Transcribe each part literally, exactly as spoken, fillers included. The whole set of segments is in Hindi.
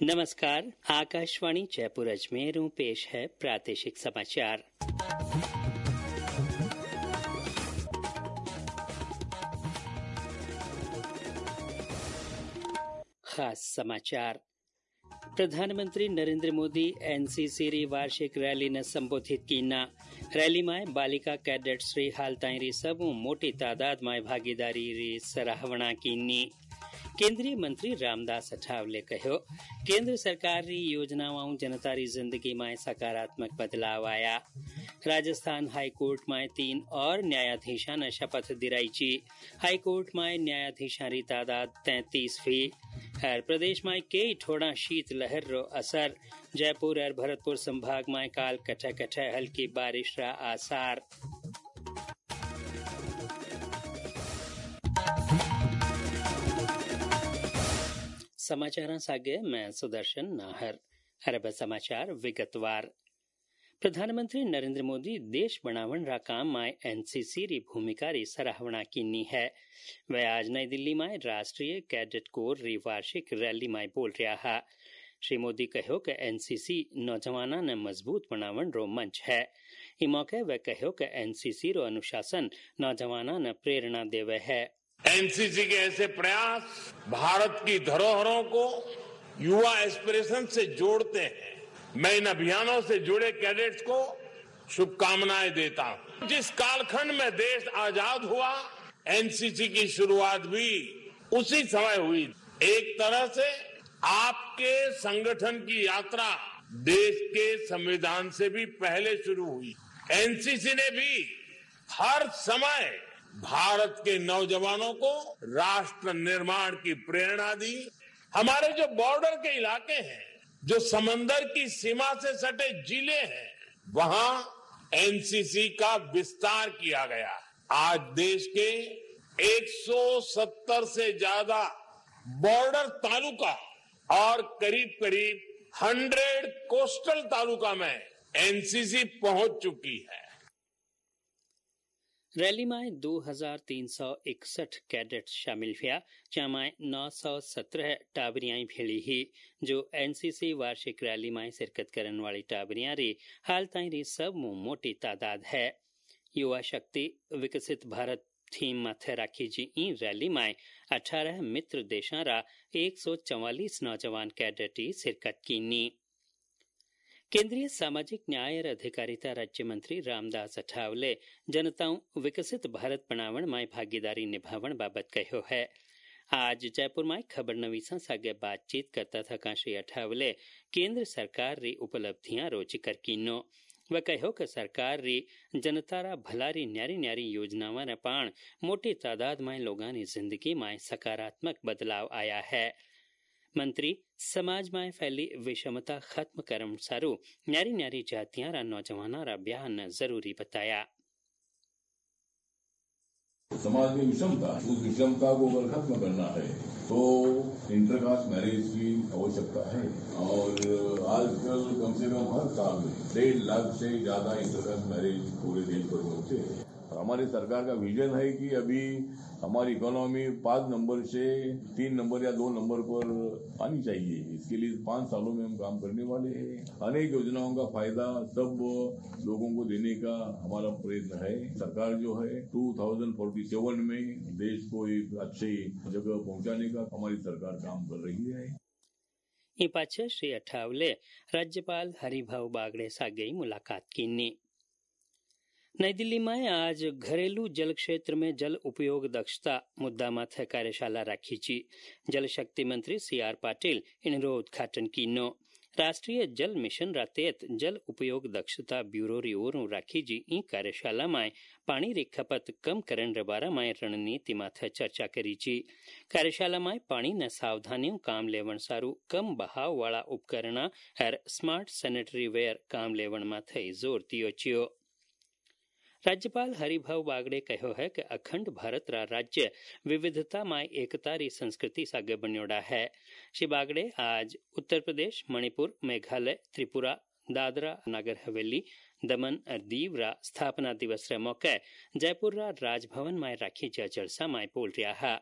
नमस्कार, आकाशवाणी जयपुर अजमेर में पेश है प्रादेशिक समाचार। खास समाचार। प्रधानमंत्री नरेंद्र मोदी एनसीसी री वार्षिक रैली ने संबोधित कीना। रैली में बालिका कैडेट्स री हाल ताईं री सबू मोटी तादाद में भागीदारी री सराहना कीनी। केंद्रीय मंत्री रामदास अठावले कहो, केंद्र सरकार री योजनाओं जनता री जिंदगी में सकारात्मक बदलाव आया। राजस्थान हाईकोर्ट में तीन और न्यायाधीशा ने शपथ दिराई। हाईकोर्ट में न्यायाधीशा री तादाद तैंतीस फी। हर प्रदेश में कई ठोड़ा शीत लहर रो असर। जयपुर और भरतपुर संभाग में काल कठे कठे हल्की बारिश रा आसार। समाचार सागे मैं सुदर्शन नाहर। अरब समाचार विगतवार। प्रधानमंत्री नरेंद्र मोदी देश बनावन रा काम में एनसीसी री भूमिका री सराहना कीनी है। वह आज नई दिल्ली में राष्ट्रीय कैडेट कोर री वार्षिक रैली में बोल रहा है। श्री मोदी कहो कि एनसीसी नौजवाना ने मजबूत बनावन रो मंच है। इस मौके वह कहो कि एनसीसी रो अनुशासन नौजवाना ने प्रेरणा देवे है। एनसीसी के ऐसे प्रयास भारत की धरोहरों को युवा एस्पिरेशन से जोड़ते हैं। मैं इन अभियानों से जुड़े कैडेट्स को शुभकामनाएं देता हूं। जिस कालखंड में देश आजाद हुआ, एनसीसी की शुरुआत भी उसी समय हुई। एक तरह से आपके संगठन की यात्रा देश के संविधान से भी पहले शुरू हुई। एनसीसी ने भी हर समय भारत के नौजवानों को राष्ट्र निर्माण की प्रेरणा दी। हमारे जो बॉर्डर के इलाके हैं, जो समंदर की सीमा से सटे जिले हैं, वहां एनसीसी का विस्तार किया गया। आज देश के एक सौ सत्तर से ज्यादा बॉर्डर तालुका और करीब करीब सौ कोस्टल तालुका में एनसीसी पहुंच चुकी है। रैली में दो हजार तीन सौ इकसठ कैडेट्स शामिल हुआ, जहाँ नौ सौ सत्रह टाबरियां भेड़ी ही, जो एनसीसी वार्षिक रैली में शिरकत करने वाली टाबरियां री हाल ताईं री सब मोटी तादाद है। युवा शक्ति विकसित भारत थीम माथे राखी जी इन रैली में अठारह मित्र देशा रा एक सौ चौवालीस नौजवान कैडेटी शिरकत कीनी। केंद्रीय सामाजिक न्याय और अधिकारिता राज्य मंत्री रामदास अठावले जनताओं विकसित भारत बनावन में भागीदारी निभावन बाबत कहो है। आज जयपुर में खबर नवीसा सागे बातचीत करता था श्री अठावले केंद्र सरकार री उपलब्धियां रो जिक्र कीनो। वह कहो कि सरकार री जनता रा भला री न्यारी न्यारी योजनावां रे पाण मोटी तादाद में लोगां री जिंदगी में सकारात्मक बदलाव आया है। मंत्री समाज में फैली विषमता खत्म करम सारू न्यारी न्यारी जातियां रा नौजवाना रा ब्याह न जरूरी बताया। समाज में विषमता, उस विषमता को अगर खत्म करना है तो इंटरकास्ट मैरिज की आवश्यकता है। और आजकल कम से कम हर साल में डेढ़ लाख से ज्यादा इंटरकास्ट मैरिज पूरे देश भर में होते हैं। हमारी सरकार का विजन है कि अभी हमारी इकोनॉमी पांच नंबर से तीन नंबर या दो नंबर पर आनी चाहिए। इसके लिए पांच सालों में हम काम करने वाले हैं। अनेक योजनाओं का फायदा सब लोगों को देने का हमारा प्रयत्न है। सरकार जो है दो हज़ार सैंतालीस में देश को एक अच्छी जगह पहुंचाने का हमारी सरकार काम कर रही है। इन पाछे श्री अठावले राज्यपाल हरिभाऊ बागड़े सागे मुलाकात कीनी। नई दिल्ली में आज घरेलू जल क्षेत्र में जल उपयोग दक्षता मुद्दा माथे कार्यशाला राखी ची। जल शक्ति मंत्री सी आर पाटिल इनरो उद्घाटन कीनो। राष्ट्रीय जल मिशन रा तहत जल उपयोग दक्षता ब्यूरो री ओर राखी जी ई कार्यशाला में पानी री खपत कम करन रे बारे में रणनीति माथे चर्चा करी ची। कार्यशाला में पानी न सावधानियों काम लेवन सारू कम बहाव वाला उपकरण और स्मार्ट सैनिटरी वेयर काम लेवन माथे जोर दियो छियो। राज्यपाल हरिभाऊ बागड़े कहो है कि अखंड भारत रा राज्य विविधता में एकता री संस्कृति सागे बन्योड़ा है। श्री बागड़े आज उत्तर प्रदेश, मणिपुर, मेघालय, त्रिपुरा, दादरा नागर हवेली, दमन और दीव रा स्थापना दिवस रे मौके जयपुर रा राजभवन में राखी जा जलसा में बोल रहा है।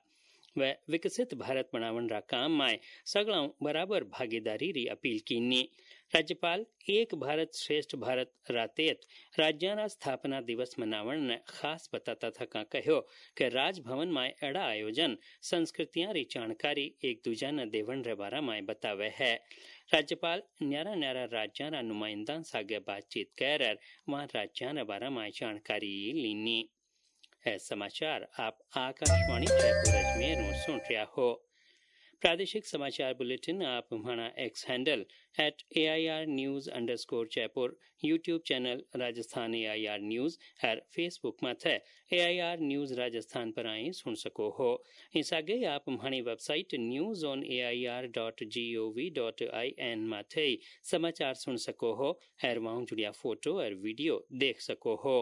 व विकसित भारत बनावन रा काम माय सगळां बराबर भागीदारी री अपील कीनी। राज्यपाल एक भारत श्रेष्ठ भारत रातेत राज्याना स्थापना दिवस मनावण ने खास बताता था का कहो कि राजभवन माय एड़ा आयोजन संस्कृतियां री जानकारी एक दूजा न देवण रे बारा माय बतावे है। राज्यपाल न्यारा न्यारा राज्यां रा नुमाइंदां सागे बातचीत कर वहां राज्यां रे बारा माय जानकारी लीनी। है समाचार आप आकाशवाणी जयपुर अजमेर सुन रहा हो। प्रादेशिक समाचार बुलेटिन आप हमारा X handle at A I R news underscore Jaipur, YouTube channel Rajasthan A I R news और फेसबुक माथे A I R news Rajasthan पर आई सुन सको हो। इस आगे आप हमारी website news on A I R dot G O V dot I N माथे समाचार सुन सको हो और वहां जुड़िया फोटो और वीडियो देख सको हो।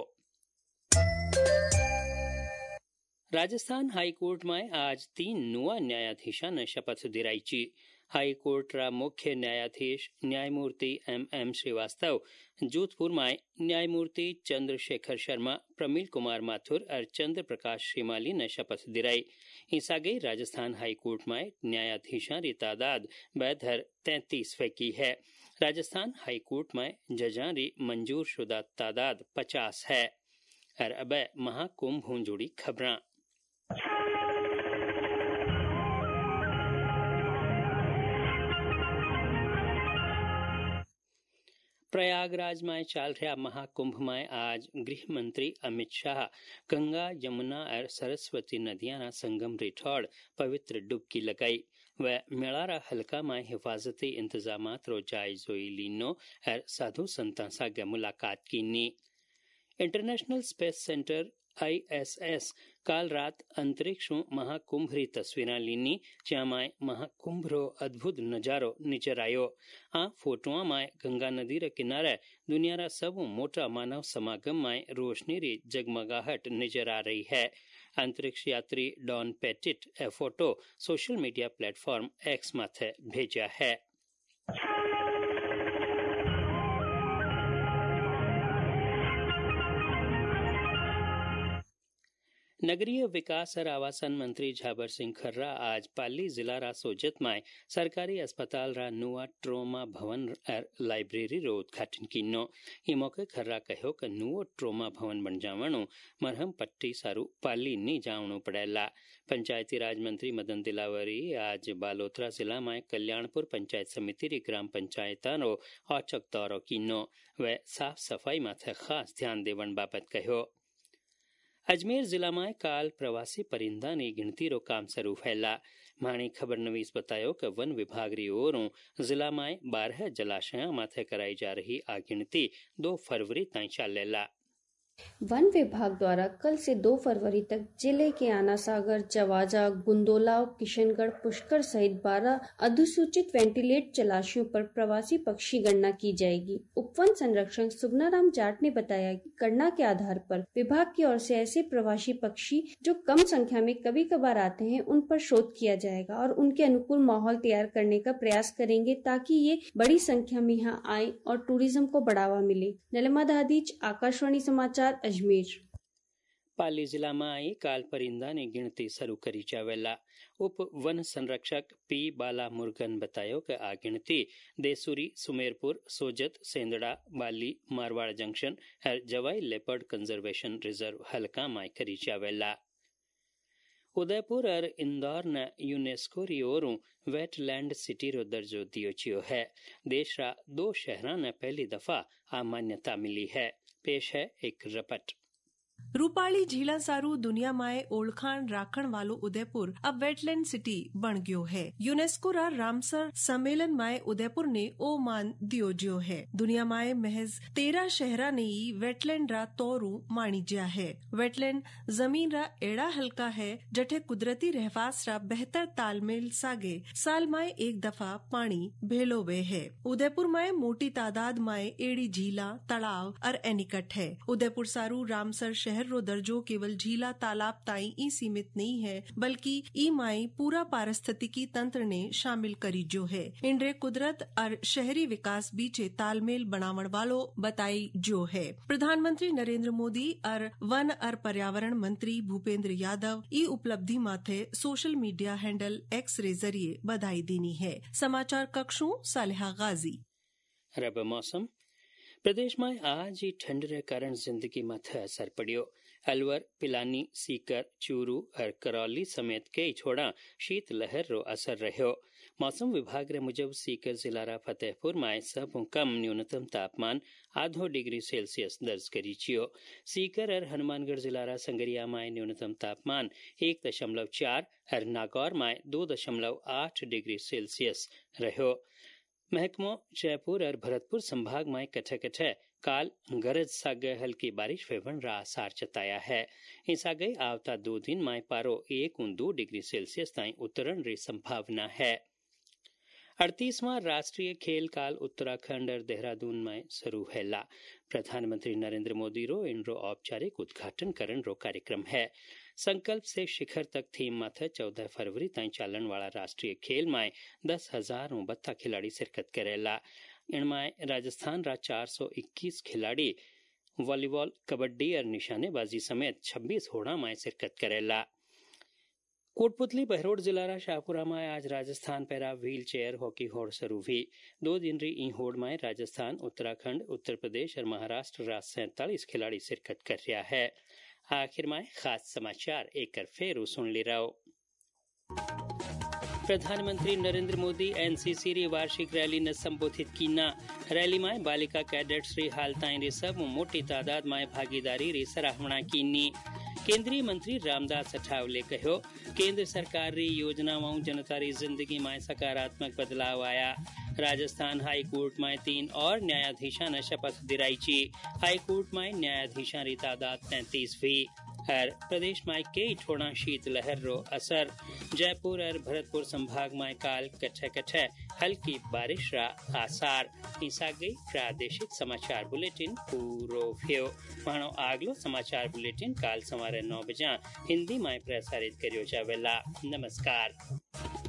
राजस्थान हाईकोर्ट में आज तीन नुआ न्यायाधीशा ने शपथ दिराईची। हाईकोर्ट रा मुख्य न्यायाधीश न्यायमूर्ति एम एम श्रीवास्तव, जोधपुर में न्यायमूर्ति चंद्रशेखर शर्मा, प्रमील कुमार माथुर और चंद्र प्रकाश श्रीमाली ने शपथ दिराई। इस आगे राजस्थान हाईकोर्ट में न्यायाधीशा री तादाद बेधर तैंतीस की है। राजस्थान हाईकोर्ट में जजां री मंजूर शुदा तादाद पचास है। और अब महाकुंभ हूं जुड़ी खबरां। प्रयागराज में चल रहा महाकुंभ में आज गृह मंत्री अमित शाह गंगा, यमुना और सरस्वती नदियां ना संगम रिठौड़ पवित्र डुबकी लगाई व मेलारा हल्का में हिफाजती इंतजामात रो जायजो लीनो और साधु संतां सागे मुलाकात कीनी। International Space Centre I S S काल रात अंतरिक्ष महाकुंभ री तस्वीरां लीनी, ज्यां महाकुंभ रो अद्भुत नजारो नजर आयो। आ फोटोआ में गंगा नदी रे किनारे दुनिया रा सब मोटा मानव समागम में रोशनी री जगमगाहट नजर आ रही है। अंतरिक्ष यात्री डॉन पेटिट ए photo social media platform X माथे भेजा है। नगरीय विकास और आवासन मंत्री झाबर सिंह खर्रा आज पाली जिला रा सोजत में सरकारी अस्पताल रा नुआ ट्रोमा भवन और लाइब्रेरी रो उद्घाटन कीनो। ई मौके खर्रा कहो कि नुओ ट्रोमा भवन बन जावणु मरहम पट्टी सारू पाली नी जावणु पड़ेला। पंचायती राज मंत्री मदन दिलावरी आज बालोतरा जिला में कल्याणपुर पंचायत समिति री ग्राम पंचायतां रो औचक दौरो कीनो व साफ सफाई माथे खास ध्यान देवण बाबत कहो। अजमेर जिला में काल प्रवासी परिंदा ने गिनती रो काम शुरू फैला। माणी खबर नवीस बतायो कि वन विभाग री ओरों जिला में बारह जलाशयों माथे कराई जा रही आ गिनती दो फरवरी तक चलेला। वन विभाग द्वारा कल से दो फरवरी तक जिले के आना सागर, चवाजा, गुंदोला, किशनगढ़, पुष्कर सहित बारह अधिसूचित वेंटिलेट जलाशयों पर प्रवासी पक्षी गणना की जाएगी। उपवन संरक्षक सुगनाराम जाट ने बताया कि गणना के आधार पर विभाग की ओर से ऐसे प्रवासी पक्षी जो कम संख्या में कभी कभार आते हैं उन पर शोध किया जाएगा और उनके अनुकूल माहौल तैयार करने का प्रयास करेंगे ताकि ये बड़ी संख्या में यहाँ आए और टूरिज्म को बढ़ावा मिले। नलिमा दादीज, आकाशवाणी समाचार, अजमेर। पाली जिला में आई काल परिंदा ने गिनती शुरू करी जावेला। उप वन संरक्षक पी बाला मुर्गन बतायो कि आ गिनती देसुरी, सुमेरपुर, सोजत, सेंदड़ा, बाली, मारवाड़ जंक्शन और जवाई लेपर्ड कंजर्वेशन रिजर्व हल्का में करी जावेला। उदयपुर और इंदौर ने यूनेस्को री ओरों वेटलैंड सिटी रो दर्जो दियो चियो है। देश रा दो शहरों ने पहली दफा आ मान्यता मिली है। पेश है एक रिपोर्ट। रूपाली झीला सारू दुनिया में ओळखाण राखण वालो उदयपुर अब वेटलैंड सिटी बन गयो है। यूनेस्को रा रामसर सम्मेलन में उदयपुर ने ओ मान दियो जियो है। दुनिया में महज तेरह शहरा ने ही वेटलैंड रा तौरू मानी जिया है। वेटलैंड जमीन रा एड़ा हल्का है जठे कुदरती रहवास रा बेहतर तालमेल सागे साल में एक दफा पानी भेलो वे है। उदयपुर में मोटी तादाद में एड़ी झीला, तालाब और एनिकट है। उदयपुर सारू रामसर शहर रो दर्जो केवल झीला तालाब ताई ई सीमित नहीं है, बल्कि ई माई पूरा पारिस्थितिकी तंत्र ने शामिल करी जो है। इंड्रे कुदरत और शहरी विकास बीचे तालमेल बनावण वालो बताई जो है। प्रधानमंत्री नरेंद्र मोदी और वन और पर्यावरण मंत्री भूपेंद्र यादव ई उपलब्धि माथे social media handle X ray जरिए बधाई देनी है। समाचार कक्षों सालिहा गाजी। रब मौसम प्रदेश में आज ही ठंड रे कारण जिंदगी माथे असर पड़ियो। अलवर, पिलानी, सीकर, चूरू और करौली समेत कई छोड़ा शीत लहर रो असर रहो। मौसम विभाग रे मुजब सीकर जिला रा फतेहपुर में सब कम न्यूनतम तापमान आधो डिग्री सेल्सियस दर्ज करी छियो। सीकर और हनुमानगढ़ जिला रा संगरिया में न्यूनतम तापमान एक दशमलव चार और नागौर में दो दशमलव आठ डिग्री सेल्सियस रहो। महकमो जयपुर और भरतपुर संभाग में कठे कठे काल गरज सागे हल्की बारिश होवन रा आसार जताया है। इसागे आवता दो दिन में पारो एक उन दो डिग्री सेल्सियस ताई उतरण री संभावना है। अड़तीसवां राष्ट्रीय खेल काल उत्तराखंड और देहरादून में शुरू हैला। प्रधानमंत्री नरेंद्र मोदी रो इनरो औपचारिक उद्घाटन करण रो कार्यक्रम है। संकल्प से शिखर तक थीम माथे चौदह फरवरी ताई चालन वाला राष्ट्रीय खेल में दस हजार बत्ता खिलाड़ी शिरकत करेला। इनमें राजस्थान रा चार सौ इक्कीस खिलाड़ी वॉलीबॉल, कबड्डी और निशानेबाजी समेत छब्बीस होड़ा में शिरकत करेला। कोटपुतली बहरोड जिला रा शाहपुरा में आज Rajasthan para wheelchair hockey होड़ शुरू हुई। दो दिन री ई होड़ में राजस्थान, उत्तराखंड, उत्तर प्रदेश और महाराष्ट्र रा सैंतालीस खिलाड़ी शिरकत कर रहा है। आखिर में खास समाचार एक फेरू सुन ले रहो। प्रधानमंत्री नरेंद्र मोदी एनसीसी री वार्षिक रैली ने संबोधित की ना। रैली में बालिका कैडेट्स री हालताएं री सब मोटी तादाद में भागीदारी री सराहना कीनी। केंद्रीय मंत्री रामदास अठावले कहो, केंद्र सरकार री योजनाओं जनता री जिंदगी में सकारात्मक बदलाव आया। राजस्थान हाई कोर्ट में तीन और न्यायाधीशा ने शपथ दिलाई। हाई कोर्ट में न्यायाधीशा री तादाद तैंतीस हुई। और प्रदेश में कई ठोड़ा शीत लहर रो असर। जयपुर और भरतपुर संभाग में काल कठे कठे हल्की बारिश रा आसार। ईसा गई प्रादेशिक समाचार बुलेटिन पूरो भ्यो। मानो आगलो समाचार बुलेटिन काल सवारे नौ बजे हिंदी में प्रसारित करियो जावेला। नमस्कार।